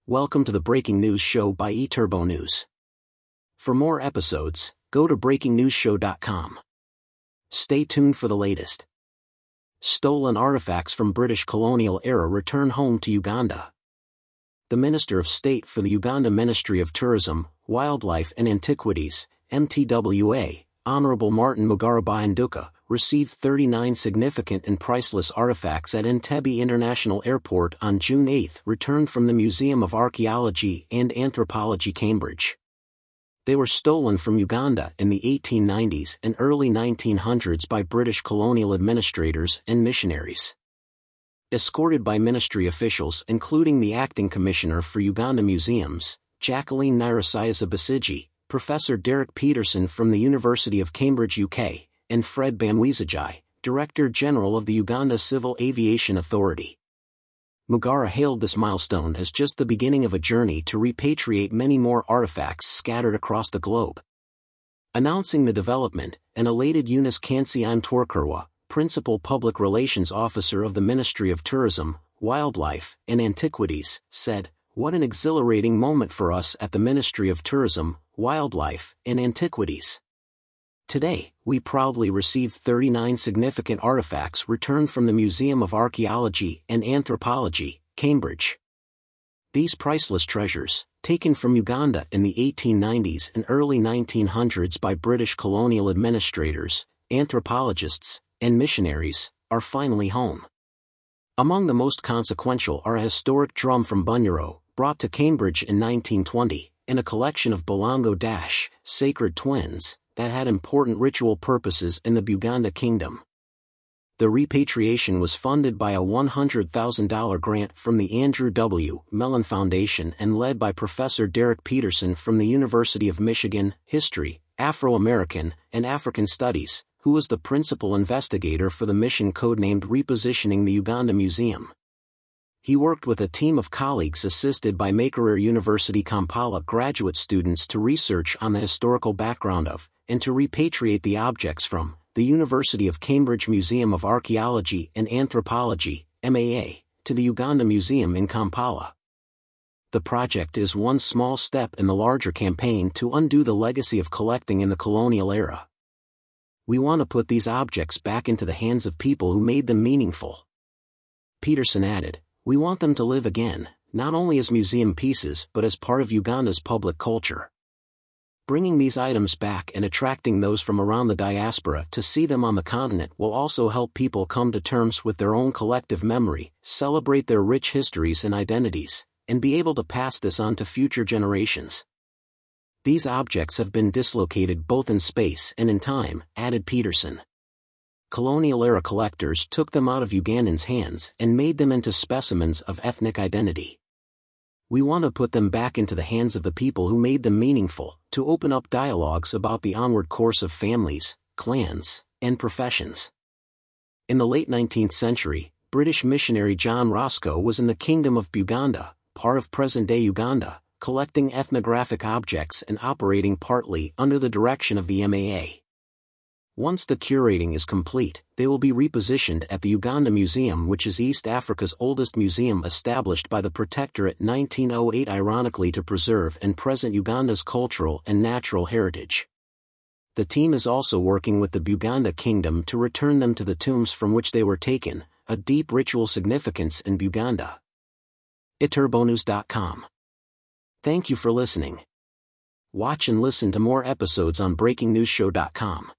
Welcome to the Breaking News Show by eTurbo News. For more episodes, go to breakingnewsshow.com. Stay tuned for the latest. Stolen artifacts from British colonial era return home to Uganda. The Minister of State for the Uganda Ministry of Tourism, Wildlife and Antiquities, MTWA, Honorable Martin Mugarabayanduka, received 39 significant and priceless artifacts at Entebbe International Airport on June 8, returned from the Museum of Archaeology and Anthropology, Cambridge. They were stolen from Uganda in the 1890s and early 1900s by British colonial administrators and missionaries. Escorted by ministry officials including the Acting Commissioner for Uganda Museums, Jacqueline Nyirasiasa Basigi, Professor Derek Peterson from the University of Cambridge, UK, and Fred Bamwizajai, Director General of the Uganda Civil Aviation Authority. Mugara hailed this milestone as just the beginning of a journey to repatriate many more artifacts scattered across the globe. Announcing the development, an elated Eunice Kansiime Tworkurwa, Principal Public Relations Officer of the Ministry of Tourism, Wildlife and Antiquities, said, "What an exhilarating moment for us at the Ministry of Tourism, Wildlife and Antiquities. Today, we proudly received 39 significant artifacts returned from the Museum of Archaeology and Anthropology, Cambridge. These priceless treasures, taken from Uganda in the 1890s and early 1900s by British colonial administrators, anthropologists, and missionaries, are finally home. Among the most consequential are a historic drum from Bunyoro, brought to Cambridge in 1920, and a collection of Bolango-sacred twins that had important ritual purposes in the Buganda Kingdom. The repatriation was funded by a $100,000 grant from the Andrew W. Mellon Foundation and led by Professor Derek Peterson from the University of Michigan, History, Afro-American, and African Studies, who was the principal investigator for the mission codenamed Repositioning the Uganda Museum. He worked with a team of colleagues assisted by Makerere University Kampala graduate students to research on the historical background of, and to repatriate the objects from, the University of Cambridge Museum of Archaeology and Anthropology, MAA, to the Uganda Museum in Kampala. The project is one small step in the larger campaign to undo the legacy of collecting in the colonial era. We want to put these objects back into the hands of people who made them meaningful." Peterson added, "We want them to live again, not only as museum pieces but as part of Uganda's public culture. Bringing these items back and attracting those from around the diaspora to see them on the continent will also help people come to terms with their own collective memory, celebrate their rich histories and identities, and be able to pass this on to future generations. These objects have been dislocated both in space and in time," added Peterson. Colonial-era collectors took them out of Ugandans' hands and made them into specimens of ethnic identity. We want to put them back into the hands of the people who made them meaningful, to open up dialogues about the onward course of families, clans, and professions. In the late 19th century, British missionary John Roscoe was in the Kingdom of Buganda, part of present-day Uganda, collecting ethnographic objects and operating partly under the direction of the MAA. Once the curating is complete, they will be repositioned at the Uganda Museum, which is East Africa's oldest museum, established by the Protectorate 1908, ironically to preserve and present Uganda's cultural and natural heritage. The team is also working with the Buganda Kingdom to return them to the tombs from which they were taken, a deep ritual significance in Buganda. eTurboNews.com. Thank you for listening. Watch and listen to more episodes on breakingnewsshow.com.